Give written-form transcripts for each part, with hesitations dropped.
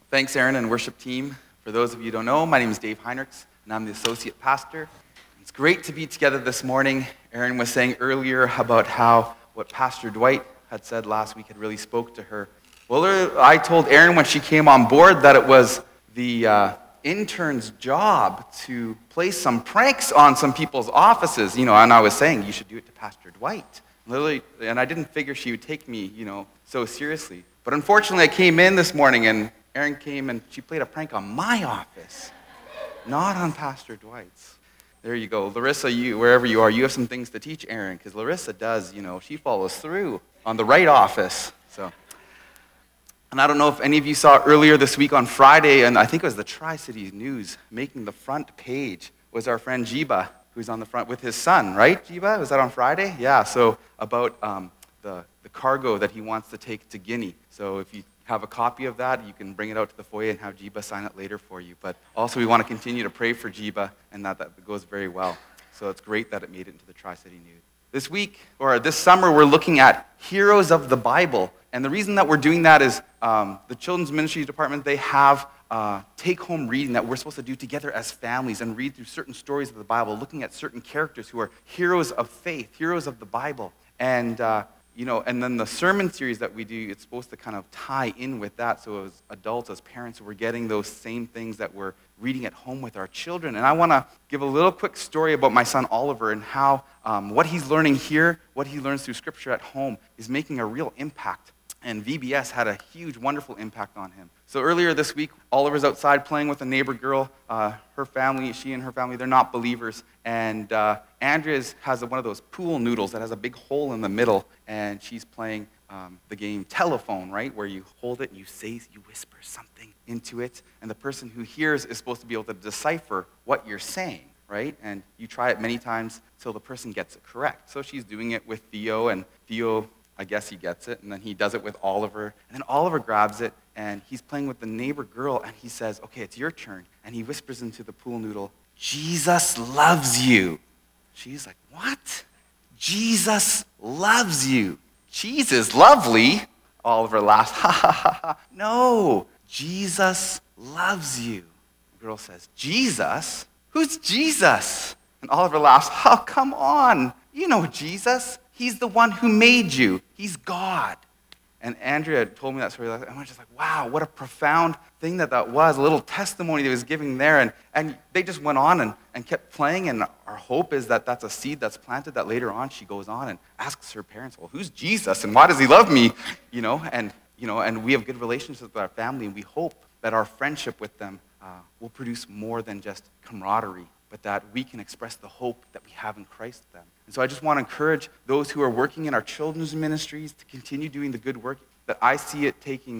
Thanks, Aaron and worship team. For those of you who don't know, my name is Dave Heinrichs, and I'm the associate pastor. It's great to be together this morning. Aaron was saying earlier about how what Pastor Dwight had said last week had really spoke to her. Well, I told Aaron when she came on board that it was the intern's job to play some pranks on some people's offices, and I was saying, you should do it to Pastor Dwight. Literally, and I didn't figure she would take me, so seriously. But unfortunately, I came in this morning, and Erin came and she played a prank on my office, not on Pastor Dwight's. There you go. Larissa, wherever you are, you have some things to teach Erin, because Larissa does, she follows through on the right office. And I don't know if any of you saw earlier this week on Friday, and I think it was the Tri-Cities News, making the front page was our friend Jiba, who's on the front with his son, right, Jiba? Was that on Friday? Yeah, so about the cargo that he wants to take to Guinea. So if you have a copy of that, you can bring it out to the foyer and have Jiba sign it later for you. But also we want to continue to pray for Jiba, and that goes very well. So it's great that it made it into the Tri-City News. This summer, we're looking at heroes of the Bible. And the reason that we're doing that is the Children's Ministries Department, they have take-home reading that we're supposed to do together as families and read through certain stories of the Bible, looking at certain characters who are heroes of faith, heroes of the Bible. And and then the sermon series that we do, it's supposed to kind of tie in with that. So as adults, as parents, we're getting those same things that we're reading at home with our children. And I want to give a little quick story about my son Oliver and how what he's learning here, what he learns through Scripture at home, is making a real impact. And VBS had a huge, wonderful impact on him. So earlier this week, Oliver's outside playing with a neighbor girl. She and her family, they're not believers. And Andrea has one of those pool noodles that has a big hole in the middle. And she's playing the game telephone, right? Where you hold it and you whisper something into it. And the person who hears is supposed to be able to decipher what you're saying, right? And you try it many times till the person gets it correct. So she's doing it with Theo, and Theo, I guess he gets it, and then he does it with Oliver. And then Oliver grabs it, and he's playing with the neighbor girl, and he says, okay, it's your turn. And he whispers into the pool noodle, Jesus loves you. She's like, what? Jesus loves you. Cheese is lovely. Oliver laughs, ha, ha, ha, ha. No, Jesus loves you. The girl says, Jesus? Who's Jesus? And Oliver laughs, oh, come on. You know Jesus. He's the one who made you. He's God. And Andrea told me that story, and I was just like, wow, what a profound thing that was, a little testimony that he was giving there. And they just went on and kept playing, and our hope is that that's a seed that's planted, that later on she goes on and asks her parents, well, who's Jesus, and why does he love me? And we have good relationships with our family, and we hope that our friendship with them will produce more than just camaraderie, but that we can express the hope that we have in Christ to them. And so I just want to encourage those who are working in our children's ministries to continue doing the good work that I see it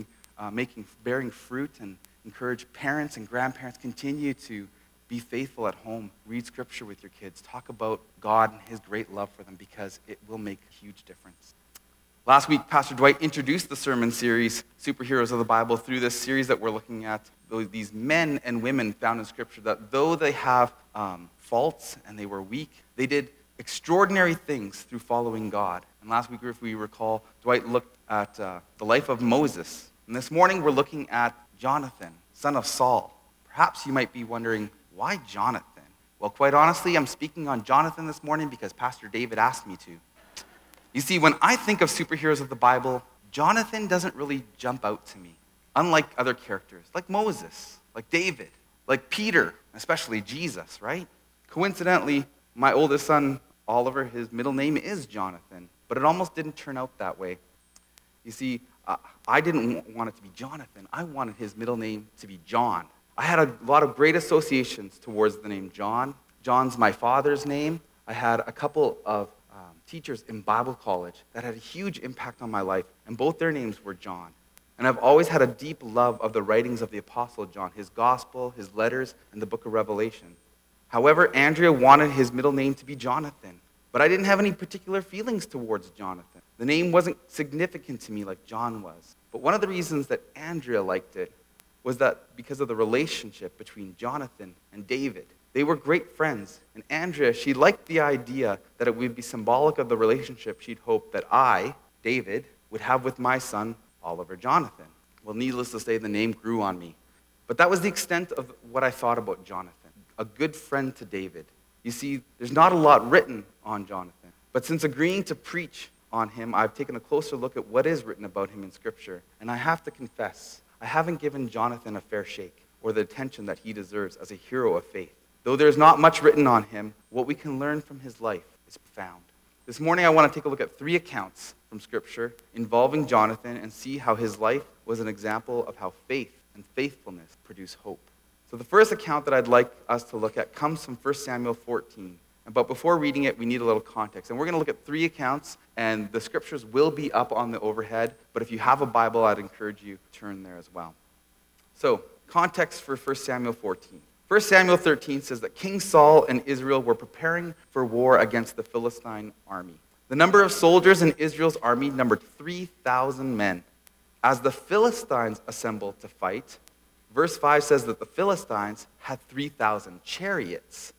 bearing fruit, and encourage parents and grandparents continue to be faithful at home, read Scripture with your kids, talk about God and His great love for them, because it will make a huge difference. Last week, Pastor Dwight introduced the sermon series, Superheroes of the Bible, through this series that we're looking at, these men and women found in Scripture that though they have faults and they were weak, they did extraordinary things through following God. And last week, if we recall, Dwight looked at the life of Moses. And this morning, we're looking at Jonathan, son of Saul. Perhaps you might be wondering, why Jonathan? Well, quite honestly, I'm speaking on Jonathan this morning because Pastor David asked me to. You see, when I think of superheroes of the Bible, Jonathan doesn't really jump out to me. Unlike other characters, like Moses, like David, like Peter, especially Jesus, right? Coincidentally, my oldest son, Oliver, his middle name is Jonathan, but it almost didn't turn out that way. You see, I didn't want it to be Jonathan. I wanted his middle name to be John. I had a lot of great associations towards the name John. John's my father's name. I had a couple of teachers in Bible college that had a huge impact on my life, and both their names were John. And I've always had a deep love of the writings of the Apostle John, his gospel, his letters, and the book of Revelation. However, Andrea wanted his middle name to be Jonathan, but I didn't have any particular feelings towards Jonathan. The name wasn't significant to me like John was. But one of the reasons that Andrea liked it was that because of the relationship between Jonathan and David. They were great friends, and Andrea, she liked the idea that it would be symbolic of the relationship she'd hoped that I, David, would have with my son, Oliver Jonathan. Well, needless to say, the name grew on me. But that was the extent of what I thought about Jonathan, a good friend to David. You see, there's not a lot written on Jonathan. But since agreeing to preach on him, I've taken a closer look at what is written about him in Scripture. And I have to confess, I haven't given Jonathan a fair shake or the attention that he deserves as a hero of faith. Though there's not much written on him, what we can learn from his life is profound. This morning, I want to take a look at 3 accounts from Scripture involving Jonathan and see how his life was an example of how faith and faithfulness produce hope. So the first account that I'd like us to look at comes from 1 Samuel 14. But before reading it, we need a little context. And we're going to look at 3 accounts, and the scriptures will be up on the overhead. But if you have a Bible, I'd encourage you to turn there as well. So, context for 1 Samuel 14. 1 Samuel 13 says that King Saul and Israel were preparing for war against the Philistine army. The number of soldiers in Israel's army numbered 3,000 men. As the Philistines assembled to fight, verse 5 says that the Philistines had 3,000 chariots,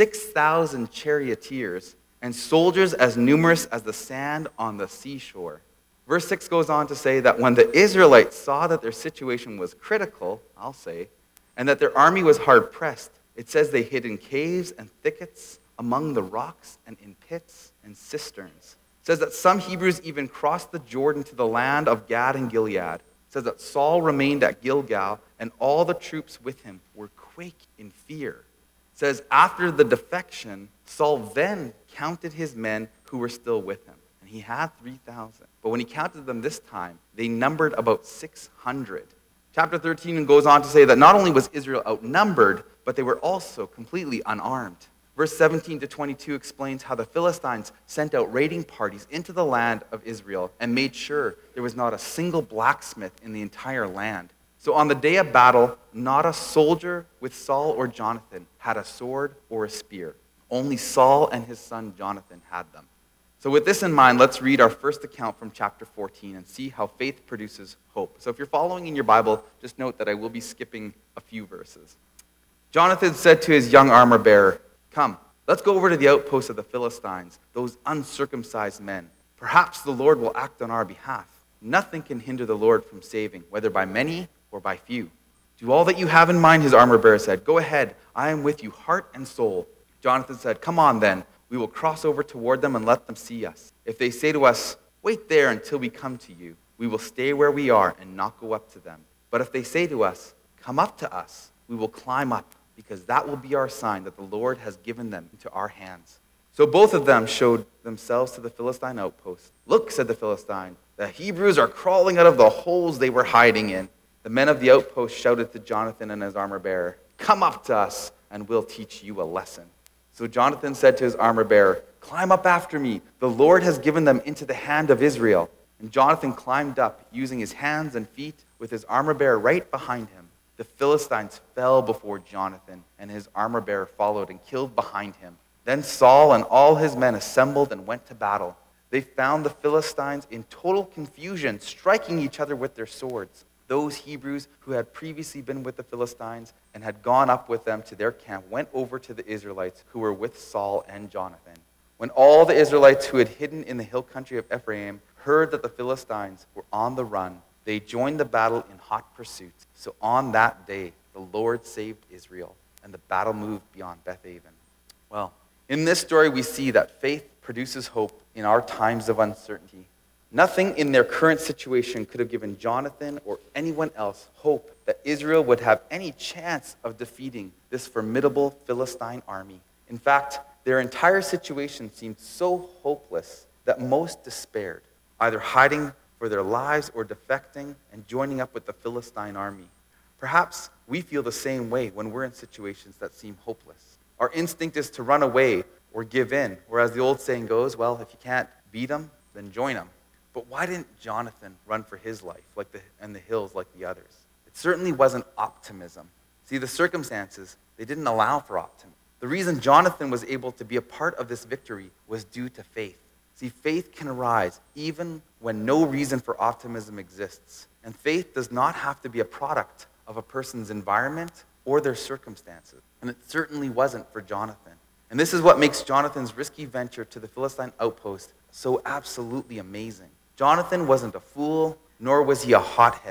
6,000 charioteers, and soldiers as numerous as the sand on the seashore. Verse 6 goes on to say that when the Israelites saw that their situation was critical, I'll say, and that their army was hard-pressed, it says they hid in caves and thickets, among the rocks and in pits and cisterns. It says that some Hebrews even crossed the Jordan to the land of Gad and Gilead. It says that Saul remained at Gilgal, and all the troops with him were quake in fear. It says after the defection, Saul then counted his men who were still with him, and he had 3,000. But when he counted them this time, they numbered about 600. Chapter 13 goes on to say that not only was Israel outnumbered, but they were also completely unarmed. Verse 17 to 22 explains how the Philistines sent out raiding parties into the land of Israel and made sure there was not a single blacksmith in the entire land. So on the day of battle, not a soldier with Saul or Jonathan had a sword or a spear. Only Saul and his son Jonathan had them. So with this in mind, let's read our first account from chapter 14 and see how faith produces hope. So if you're following in your Bible, just note that I will be skipping a few verses. Jonathan said to his young armor bearer, "Come, let's go over to the outposts of the Philistines, those uncircumcised men. Perhaps the Lord will act on our behalf. Nothing can hinder the Lord from saving, whether by many or by few." "Do all that you have in mind," his armor bearer said. "Go ahead, I am with you, heart and soul." Jonathan said, "Come on then, we will cross over toward them and let them see us. If they say to us, 'Wait there until we come to you,' we will stay where we are and not go up to them. But if they say to us, 'Come up to us,' we will climb up, because that will be our sign that the Lord has given them into our hands." So both of them showed themselves to the Philistine outpost. "Look," said the Philistine, "the Hebrews are crawling out of the holes they were hiding in." The men of the outpost shouted to Jonathan and his armor bearer, "Come up to us, and we'll teach you a lesson." So Jonathan said to his armor bearer, "Climb up after me. The Lord has given them into the hand of Israel." And Jonathan climbed up, using his hands and feet, with his armor bearer right behind him. The Philistines fell before Jonathan, and his armor bearer followed and killed behind him. Then Saul and all his men assembled and went to battle. They found the Philistines in total confusion, striking each other with their swords. Those Hebrews who had previously been with the Philistines and had gone up with them to their camp went over to the Israelites who were with Saul and Jonathan. When all the Israelites who had hidden in the hill country of Ephraim heard that the Philistines were on the run, they joined the battle in hot pursuit. So on that day, the Lord saved Israel, and the battle moved beyond Beth-aven. Well, in this story, we see that faith produces hope in our times of uncertainty. Nothing in their current situation could have given Jonathan or anyone else hope that Israel would have any chance of defeating this formidable Philistine army. In fact, their entire situation seemed so hopeless that most despaired, either hiding for their lives or defecting and joining up with the Philistine army. Perhaps we feel the same way when we're in situations that seem hopeless. Our instinct is to run away or give in, or as the old saying goes, well, if you can't beat them, then join them. But why didn't Jonathan run for his life in the hills like the others? It certainly wasn't optimism. See, the circumstances, they didn't allow for optimism. The reason Jonathan was able to be a part of this victory was due to faith. See, faith can arise even when no reason for optimism exists. And faith does not have to be a product of a person's environment or their circumstances. And it certainly wasn't for Jonathan. And this is what makes Jonathan's risky venture to the Philistine outpost so absolutely amazing. Jonathan wasn't a fool, nor was he a hothead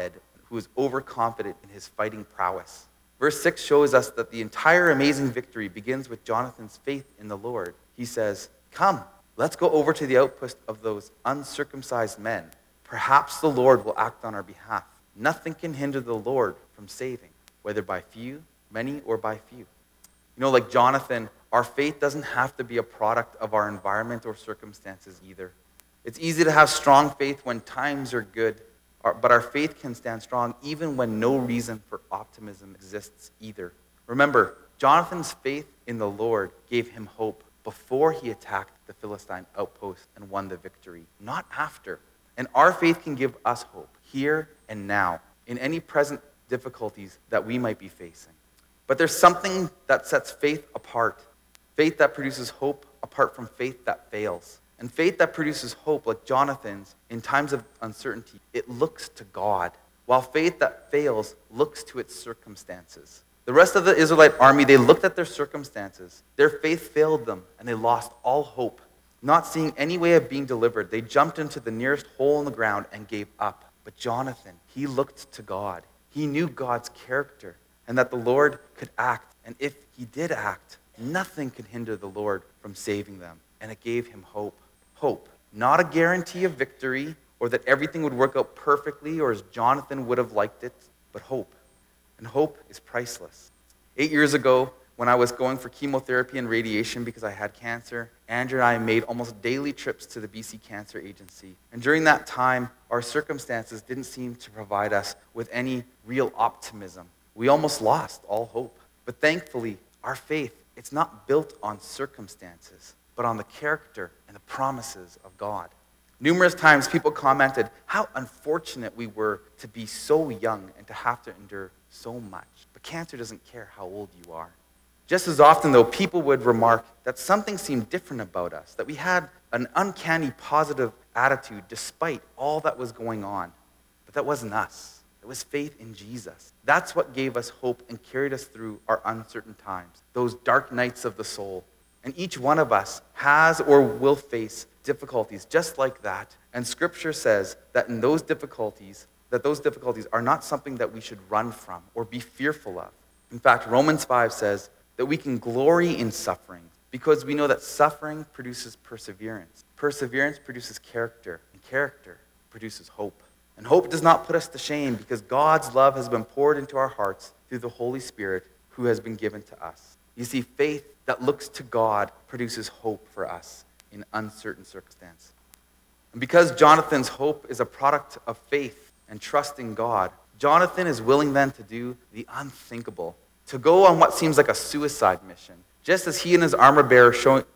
who is overconfident in his fighting prowess. Verse 6 shows us that the entire amazing victory begins with Jonathan's faith in the Lord. He says, "Come, let's go over to the outpost of those uncircumcised men. Perhaps the Lord will act on our behalf. Nothing can hinder the Lord from saving, whether by few, many, or by few." Like Jonathan, our faith doesn't have to be a product of our environment or circumstances either. It's easy to have strong faith when times are good, but our faith can stand strong even when no reason for optimism exists either. Remember, Jonathan's faith in the Lord gave him hope before he attacked the Philistine outpost and won the victory, not after. And our faith can give us hope here and now in any present difficulties that we might be facing. But there's something that sets faith apart. Faith that produces hope apart from faith that fails. And faith that produces hope, like Jonathan's, in times of uncertainty, it looks to God, while faith that fails looks to its circumstances. The rest of the Israelite army, they looked at their circumstances. Their faith failed them, and they lost all hope. Not seeing any way of being delivered, they jumped into the nearest hole in the ground and gave up. But Jonathan, he looked to God. He knew God's character and that the Lord could act. And if he did act, nothing could hinder the Lord from saving them. And it gave him hope. Hope. Not a guarantee of victory or that everything would work out perfectly or as Jonathan would have liked it, but hope. And hope is priceless. 8 years ago, when I was going for chemotherapy and radiation because I had cancer, Andrew and I made almost daily trips to the BC Cancer Agency. And during that time, our circumstances didn't seem to provide us with any real optimism. We almost lost all hope. But thankfully, our faith, it's not built on circumstances, but on the character and the promises of God. Numerous times people commented how unfortunate we were to be so young and to have to endure so much. But cancer doesn't care how old you are. Just as often, though, people would remark that something seemed different about us, that we had an uncanny positive attitude despite all that was going on. But that wasn't us. It was faith in Jesus. That's what gave us hope and carried us through our uncertain times, those dark nights of the soul. And each one of us has or will face difficulties just like that. And Scripture says that those difficulties are not something that we should run from or be fearful of. In fact, Romans 5 says that we can glory in suffering because we know that suffering produces perseverance. Perseverance produces character, and character produces hope. And hope does not put us to shame because God's love has been poured into our hearts through the Holy Spirit who has been given to us. You see, faith that looks to God produces hope for us in uncertain circumstances. And because Jonathan's hope is a product of faith and trust in God, Jonathan is willing then to do the unthinkable, to go on what seems like a suicide mission, just he and his armor bearer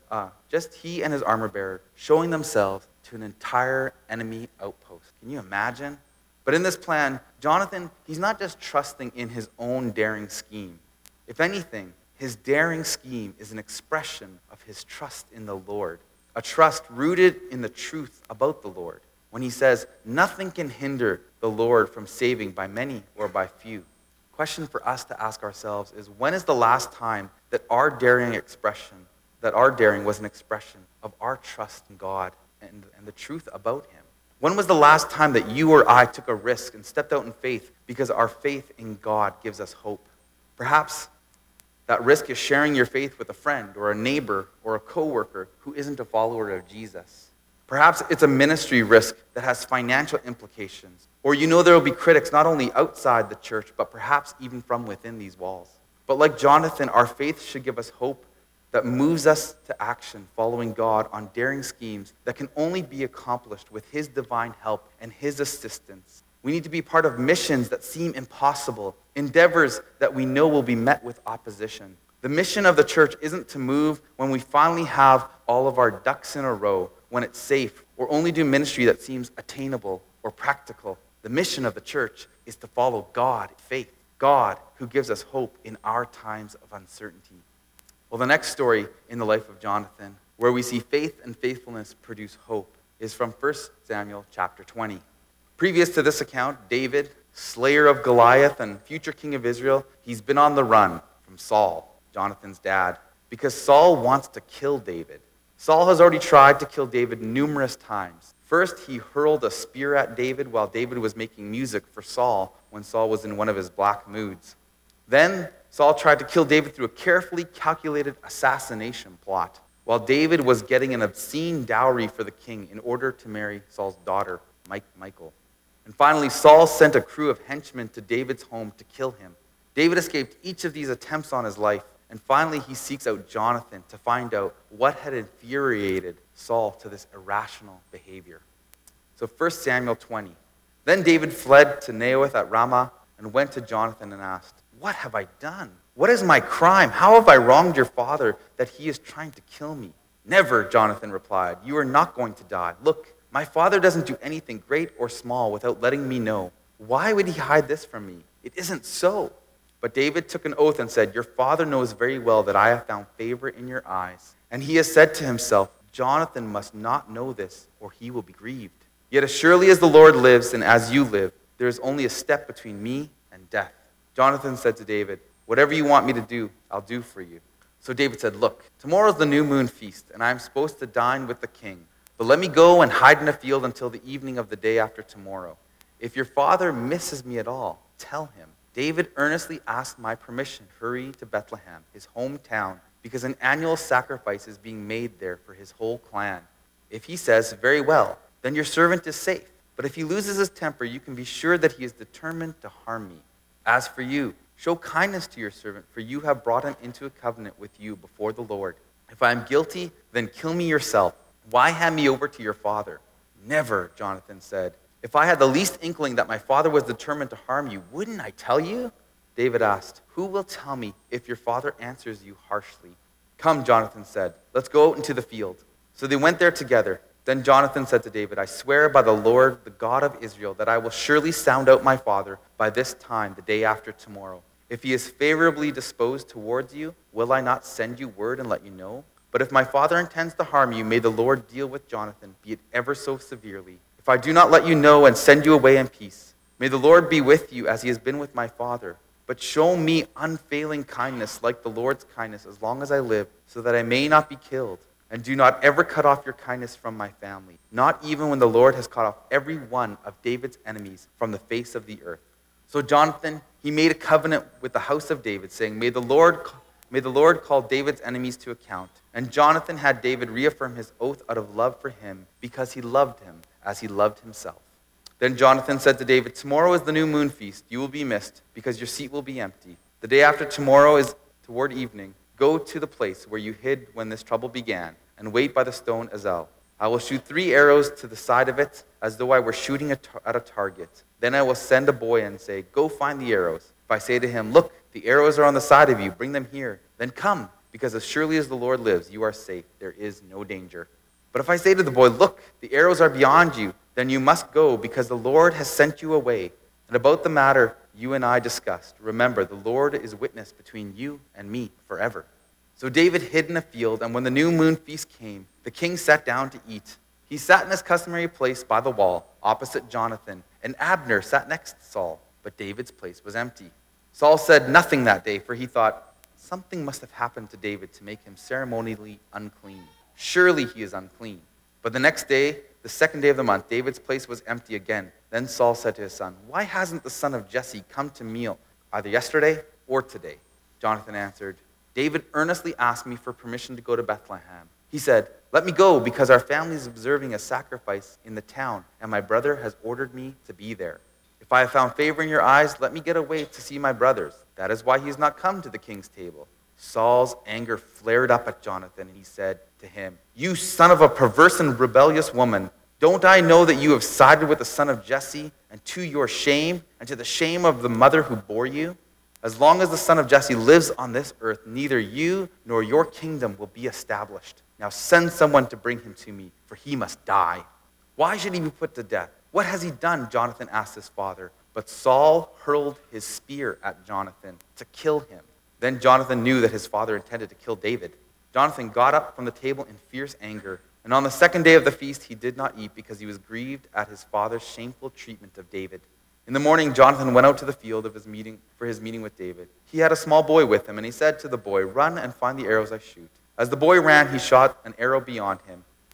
showing themselves to an entire enemy outpost. Can you imagine? But in this plan, Jonathan, he's not just trusting in his own daring scheme. If anything, his daring scheme is an expression of his trust in the Lord, a trust rooted in the truth about the Lord. When he says, nothing can hinder the Lord from saving by many or by few. Question for us to ask ourselves is, when is the last time that our daring was an expression of our trust in God and the truth about him? When was the last time that you or I took a risk and stepped out in faith because our faith in God gives us hope? Perhaps that risk is sharing your faith with a friend or a neighbor or a coworker who isn't a follower of Jesus. Perhaps it's a ministry risk that has financial implications. Or there will be critics not only outside the church, but perhaps even from within these walls. But like Jonathan, our faith should give us hope that moves us to action following God on daring schemes that can only be accomplished with his divine help and his assistance. We need to be part of missions that seem impossible, endeavors that we know will be met with opposition. The mission of the church isn't to move when we finally have all of our ducks in a row, when it's safe, or only do ministry that seems attainable or practical. The mission of the church is to follow God in faith, God who gives us hope in our times of uncertainty. Well, the next story in the life of Jonathan, where we see faith and faithfulness produce hope, is from 1 Samuel chapter 20. Previous to this account, David, slayer of Goliath and future king of Israel, he's been on the run from Saul, Jonathan's dad, because Saul wants to kill David. Saul has already tried to kill David numerous times. First, he hurled a spear at David while David was making music for Saul when Saul was in one of his black moods. Then Saul tried to kill David through a carefully calculated assassination plot, while David was getting an obscene dowry for the king in order to marry Saul's daughter, Michal. And finally, Saul sent a crew of henchmen to David's home to kill him. David escaped each of these attempts on his life, and finally he seeks out Jonathan to find out what had infuriated Saul to this irrational behavior. So 1 Samuel 20. Then David fled to Naioth at Ramah and went to Jonathan and asked, "What have I done? What is my crime? How have I wronged your father that he is trying to kill me?" "Never," Jonathan replied. "You are not going to die. Look, my father doesn't do anything great or small without letting me know. Why would he hide this from me? It isn't so." But David took an oath and said, "Your father knows very well that I have found favor in your eyes. And he has said to himself, 'Jonathan must not know this, or he will be grieved.' Yet as surely as the Lord lives and as you live, there is only a step between me and death." Jonathan said to David, "Whatever you want me to do, I'll do for you." So David said, "Look, tomorrow's the new moon feast, and I am supposed to dine with the king. But let me go and hide in a field until the evening of the day after tomorrow. If your father misses me at all, tell him, 'David earnestly asked my permission to hurry to Bethlehem, his hometown, because an annual sacrifice is being made there for his whole clan.' If he says, 'Very well,' then your servant is safe. But if he loses his temper, you can be sure that he is determined to harm me. As for you, show kindness to your servant, for you have brought him into a covenant with you before the Lord. If I am guilty, then kill me yourself. Why hand me over to your father?" "Never," Jonathan said. "If I had the least inkling that my father was determined to harm you, wouldn't I tell you?" David asked, "Who will tell me if your father answers you harshly?" "Come," Jonathan said, "let's go out into the field." So they went there together. Then Jonathan said to David, "I swear by the Lord, the God of Israel, that I will surely sound out my father by this time the day after tomorrow. If he is favorably disposed towards you, will I not send you word and let you know? But if my father intends to harm you, may the Lord deal with Jonathan, be it ever so severely. If I do not let you know and send you away in peace, may the Lord be with you as he has been with my father. But show me unfailing kindness like the Lord's kindness as long as I live, so that I may not be killed. And do not ever cut off your kindness from my family, not even when the Lord has cut off every one of David's enemies from the face of the earth." So Jonathan, he made a covenant with the house of David, saying, May the Lord call David's enemies to account. And Jonathan had David reaffirm his oath out of love for him, because he loved him as he loved himself. Then Jonathan said to David, "Tomorrow is the new moon feast. You will be missed, because your seat will be empty. The day after tomorrow is toward evening. Go to the place where you hid when this trouble began, and wait by the stone Ezel. I will shoot 3 arrows to the side of it, as though I were shooting at a target. Then I will send a boy and say, 'Go find the arrows.' If I say to him, 'Look, the arrows are on the side of you, bring them here,' then come, because as surely as the Lord lives, you are safe. There is no danger. But if I say to the boy, 'Look, the arrows are beyond you,' then you must go, because the Lord has sent you away. And about the matter you and I discussed, remember, the Lord is witness between you and me forever." So David hid in a field, and when the new moon feast came, the king sat down to eat. He sat in his customary place by the wall, opposite Jonathan, and Abner sat next to Saul, but David's place was empty. Saul said nothing that day, for he thought, "Something must have happened to David to make him ceremonially unclean. Surely he is unclean." But the next day, the second day of the month, David's place was empty again. Then Saul said to his son, "Why hasn't the son of Jesse come to meal, either yesterday or today?" Jonathan answered, "David earnestly asked me for permission to go to Bethlehem. He said, 'Let me go, because our family is observing a sacrifice in the town, and my brother has ordered me to be there. If I have found favor in your eyes, let me get away to see my brothers. That is why he has not come to the king's table.' Saul's anger flared up at Jonathan, and he said to him, 'You son of a perverse and rebellious woman, don't I know that you have sided with the son of Jesse, and to your shame, and to the shame of the mother who bore you? As long as the son of Jesse lives on this earth, neither you nor your kingdom will be established. Now send someone to bring him to me, for he must die.' 'Why should he be put to death? What has he done?' Jonathan asked his father. But Saul hurled his spear at Jonathan to kill him. Then Jonathan knew that his father intended to kill David. Jonathan got up from the table in fierce anger, and on the second day of the feast he did not eat, because he was grieved at his father's shameful treatment of David. In the morning, Jonathan went out to the field of his meeting with David. He had a small boy with him, and he said to the boy, 'Run and find the arrows I shoot.' As the boy ran, he shot an arrow beyond him.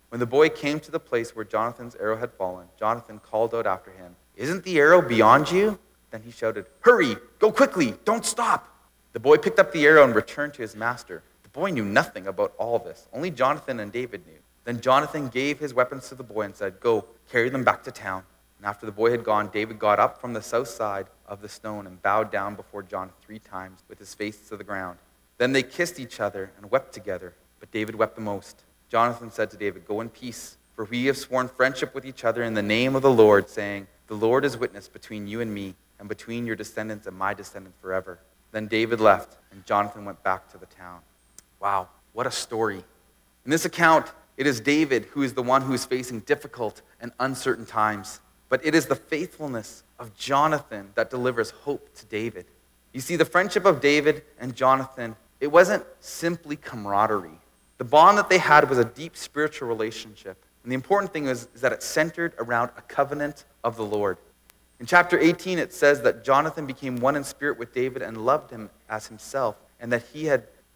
When the boy came to the place where Jonathan's arrow had fallen, Jonathan called out after him, "Isn't the arrow beyond you?" Then he shouted, "Hurry, go quickly, don't stop." The boy picked up the arrow and returned to his master. The boy knew nothing about all this. Only Jonathan and David knew. Then Jonathan gave his weapons to the boy and said, "Go, carry them back to town." And after the boy had gone, David got up from the south side of the stone and bowed down before Jonathan 3 times with his face to the ground. Then they kissed each other and wept together, but David wept the most. Jonathan said to David, "Go in peace, for we have sworn friendship with each other in the name of the Lord, saying, 'The Lord is witness between you and me, and between your descendants and my descendants forever.'" Then David left, and Jonathan went back to the town. Wow, what a story. In this account, it is David who is the one who is facing difficult and uncertain times. But it is the faithfulness of Jonathan that delivers hope to David. You see, the friendship of David and Jonathan, it wasn't simply camaraderie. The bond that they had was a deep spiritual relationship. And the important thing is that it centered around a covenant of the Lord. In chapter 18, it says that Jonathan became one in spirit with David and loved him as himself, and that he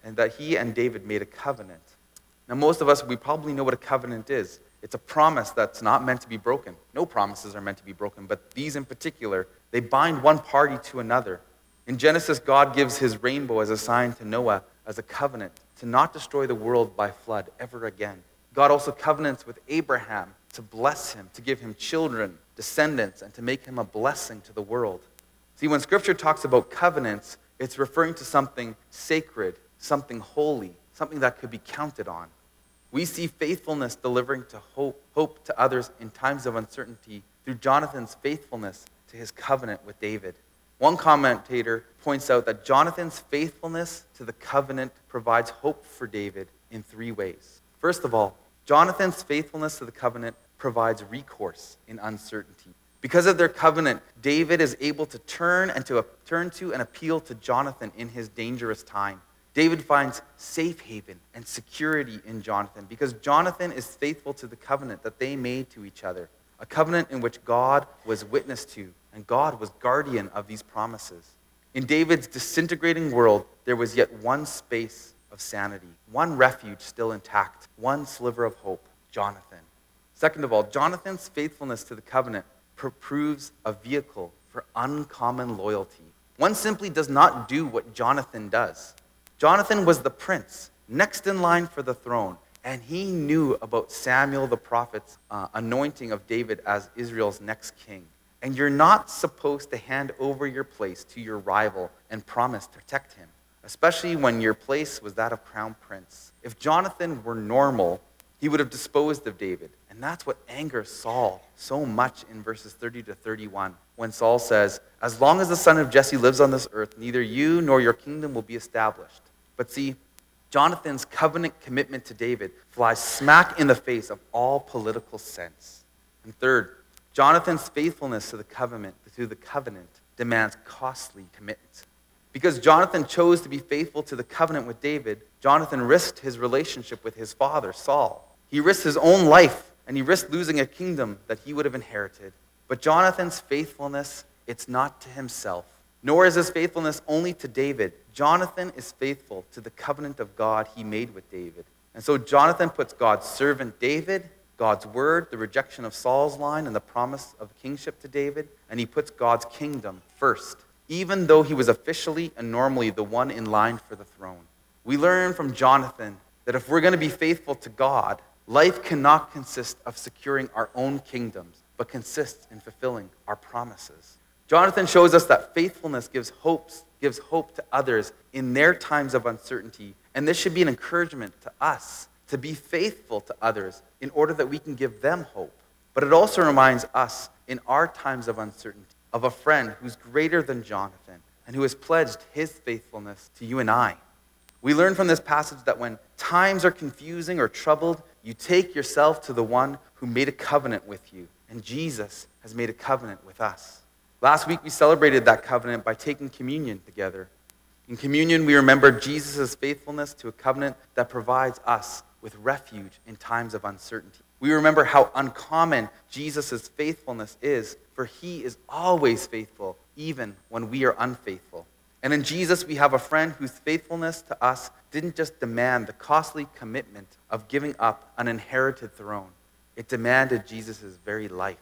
and David made a covenant. Now, most of us, we probably know what a covenant is. It's a promise that's not meant to be broken. No promises are meant to be broken, but these in particular, they bind one party to another. In Genesis, God gives his rainbow as a sign to Noah as a covenant to not destroy the world by flood ever again. God also covenants with Abraham to bless him, to give him children, descendants, and to make him a blessing to the world. See, when Scripture talks about covenants, it's referring to something sacred, something holy, something that could be counted on. We see faithfulness delivering to hope to others in times of uncertainty through Jonathan's faithfulness to his covenant with David. One commentator points out that Jonathan's faithfulness to the covenant provides hope for David in 3 ways. First of all, Jonathan's faithfulness to the covenant provides recourse in uncertainty. Because of their covenant, David is able to turn to and appeal to Jonathan in his dangerous time. David finds safe haven and security in Jonathan because Jonathan is faithful to the covenant that they made to each other, a covenant in which God was witness to, and God was guardian of these promises. In David's disintegrating world, there was yet one space of sanity, one refuge still intact, one sliver of hope, Jonathan. Second of all, Jonathan's faithfulness to the covenant proves a vehicle for uncommon loyalty. One simply does not do what Jonathan does. Jonathan was the prince, next in line for the throne, and he knew about Samuel the prophet's anointing of David as Israel's next king. And you're not supposed to hand over your place to your rival and promise to protect him, especially when your place was that of crown prince. If Jonathan were normal, he would have disposed of David. And that's what angers Saul so much in verses 30 to 31, when Saul says, "As long as the son of Jesse lives on this earth, neither you nor your kingdom will be established." But see, Jonathan's covenant commitment to David flies smack in the face of all political sense. And third, Jonathan's faithfulness to the covenant demands costly commitment. Because Jonathan chose to be faithful to the covenant with David, Jonathan risked his relationship with his father, Saul. He risked his own life, and he risked losing a kingdom that he would have inherited. But Jonathan's faithfulness, it's not to himself, nor is his faithfulness only to David. Jonathan is faithful to the covenant of God he made with David. And so Jonathan puts God's servant David, God's word, the rejection of Saul's line, and the promise of kingship to David, and he puts God's kingdom first, even though he was officially and normally the one in line for the throne. We learn from Jonathan that if we're going to be faithful to God, life cannot consist of securing our own kingdoms, but consists in fulfilling our promises. Jonathan shows us that faithfulness gives hope to others in their times of uncertainty, and this should be an encouragement to us to be faithful to others in order that we can give them hope. But it also reminds us in our times of uncertainty of a friend who's greater than Jonathan and who has pledged his faithfulness to you and I. We learn from this passage that when times are confusing or troubled, you take yourself to the one who made a covenant with you, and Jesus has made a covenant with us. Last week, we celebrated that covenant by taking communion together. In communion, we remember Jesus' faithfulness to a covenant that provides us with refuge in times of uncertainty. We remember how uncommon Jesus' faithfulness is, for he is always faithful, even when we are unfaithful. And in Jesus, we have a friend whose faithfulness to us didn't just demand the costly commitment of giving up an inherited throne. It demanded Jesus' very life.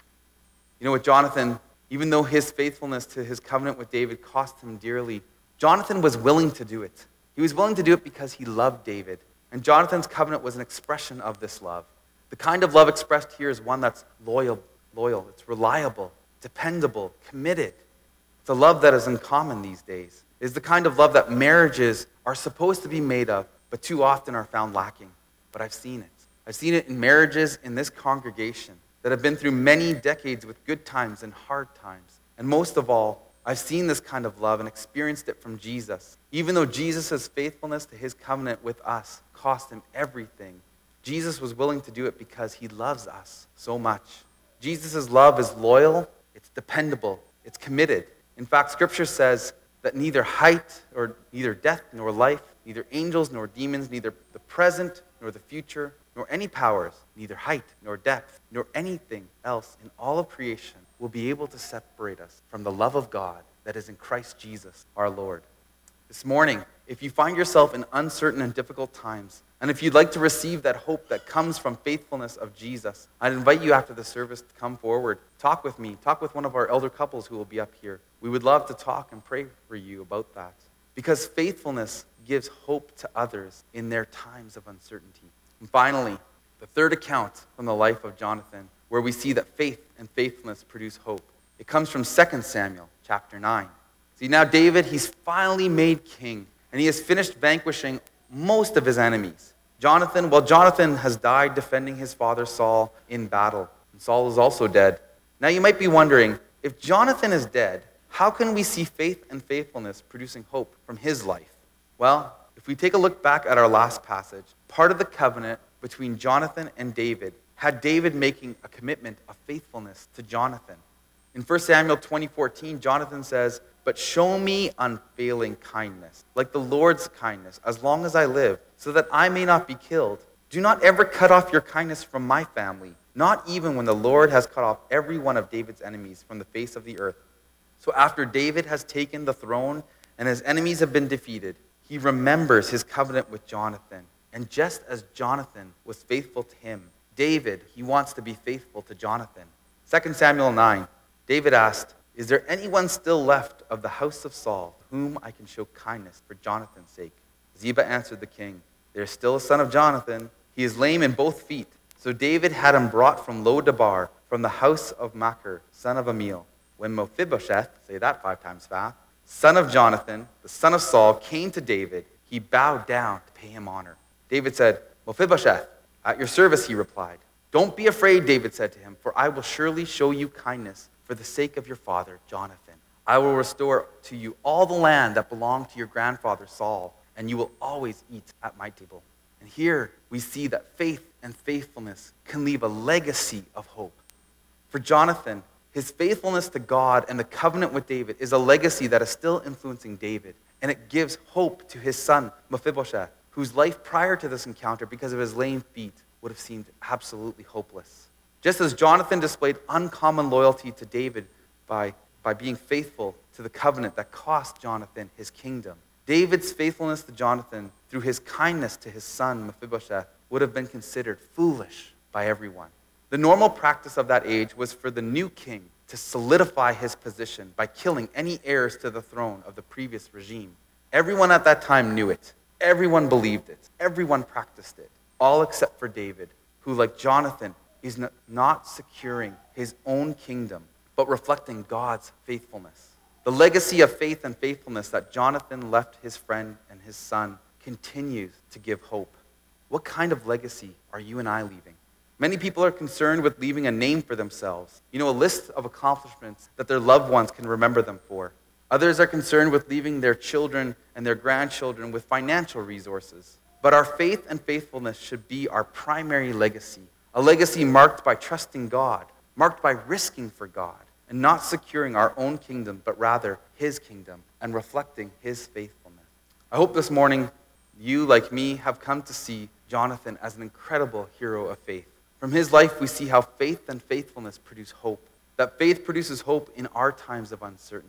You know, with Jonathan, even though his faithfulness to his covenant with David cost him dearly, Jonathan was willing to do it. He was willing to do it because he loved David. And Jonathan's covenant was an expression of this love. The kind of love expressed here is one that's loyal, it's reliable, dependable, committed. It's a love that is uncommon these days. It's the kind of love that marriages are supposed to be made of, but too often are found lacking. But I've seen it. I've seen it in marriages in this congregation that have been through many decades with good times and hard times. And most of all, I've seen this kind of love and experienced it from Jesus. Even though Jesus' faithfulness to his covenant with us cost him everything, Jesus was willing to do it because he loves us so much. Jesus' love is loyal, it's dependable, it's committed. In fact, Scripture says that neither height or neither death nor life, neither angels nor demons, neither the present nor the future, nor any powers, neither height nor depth, nor anything else in all of creation will be able to separate us from the love of God that is in Christ Jesus, our Lord. This morning, if you find yourself in uncertain and difficult times, and if you'd like to receive that hope that comes from faithfulness of Jesus, I'd invite you after the service to come forward. Talk with me. Talk with one of our elder couples who will be up here. We would love to talk and pray for you about that. Because faithfulness gives hope to others in their times of uncertainty. And finally, the third account from the life of Jonathan, where we see that faith and faithfulness produce hope. It comes from 2 Samuel chapter 9. See, now David, he's finally made king, and he has finished vanquishing most of his enemies. Jonathan has died defending his father Saul in battle, and Saul is also dead. Now you might be wondering, if Jonathan is dead, how can we see faith and faithfulness producing hope from his life? Well, if we take a look back at our last passage, part of the covenant between Jonathan and David had David making a commitment of faithfulness to Jonathan. In 1 Samuel 20:14, Jonathan says, "But show me unfailing kindness, like the Lord's kindness, as long as I live, so that I may not be killed. Do not ever cut off your kindness from my family, not even when the Lord has cut off every one of David's enemies from the face of the earth." So after David has taken the throne and his enemies have been defeated, he remembers his covenant with Jonathan. And just as Jonathan was faithful to him, David, he wants to be faithful to Jonathan. 2 Samuel 9, David asked, "Is there anyone still left of the house of Saul to whom I can show kindness for Jonathan's sake?" Ziba answered the king, "There is still a son of Jonathan. He is lame in both feet." So David had him brought from Lo-debar, from the house of Machir, son of Amiel. When Mephibosheth, say that 5 times fast, son of Jonathan, the son of Saul, came to David, he bowed down to pay him honor. David said, "Mephibosheth, at your service," he replied. "Don't be afraid," David said to him, "for I will surely show you kindness for the sake of your father, Jonathan. I will restore to you all the land that belonged to your grandfather Saul, and you will always eat at my table." And here we see that faith and faithfulness can leave a legacy of hope. For Jonathan, his faithfulness to God and the covenant with David is a legacy that is still influencing David, and it gives hope to his son, Mephibosheth, whose life prior to this encounter, because of his lame feet, would have seemed absolutely hopeless. Just as Jonathan displayed uncommon loyalty to David by being faithful to the covenant that cost Jonathan his kingdom, David's faithfulness to Jonathan through his kindness to his son Mephibosheth would have been considered foolish by everyone. The normal practice of that age was for the new king to solidify his position by killing any heirs to the throne of the previous regime. Everyone at that time knew it. Everyone believed it. Everyone practiced it, all except for David, who, like Jonathan, is not securing his own kingdom, but reflecting God's faithfulness. The legacy of faith and faithfulness that Jonathan left his friend and his son continues to give hope. What kind of legacy are you and I leaving? Many people are concerned with leaving a name for themselves, a list of accomplishments that their loved ones can remember them for. Others are concerned with leaving their children and their grandchildren with financial resources. But our faith and faithfulness should be our primary legacy, a legacy marked by trusting God, marked by risking for God, and not securing our own kingdom, but rather his kingdom and reflecting his faithfulness. I hope this morning you, like me, have come to see Jonathan as an incredible hero of faith. From his life, we see how faith and faithfulness produce hope, that faith produces hope in our times of uncertainty.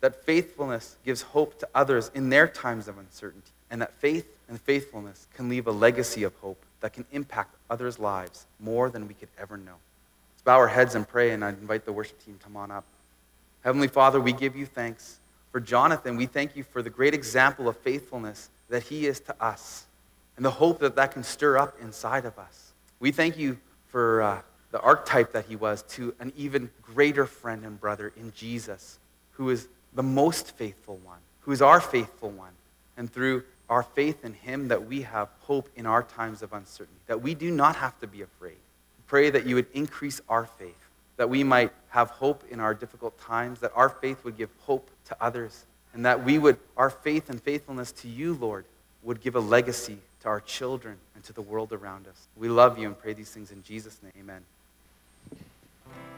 that faithfulness gives hope to others in their times of uncertainty, and that faith and faithfulness can leave a legacy of hope that can impact others' lives more than we could ever know. Let's bow our heads and pray, and I invite the worship team to come on up. Heavenly Father, we give you thanks for Jonathan. We thank you for the great example of faithfulness that he is to us, and the hope that that can stir up inside of us. We thank you for the archetype that he was to an even greater friend and brother in Jesus, who is the most faithful one, who is our faithful one. And through our faith in him, that we have hope in our times of uncertainty, that we do not have to be afraid. Pray that you would increase our faith, that we might have hope in our difficult times, that our faith would give hope to others, and that our faith and faithfulness to you, Lord, would give a legacy to our children and to the world around us. We love you and pray these things in Jesus' name. Amen.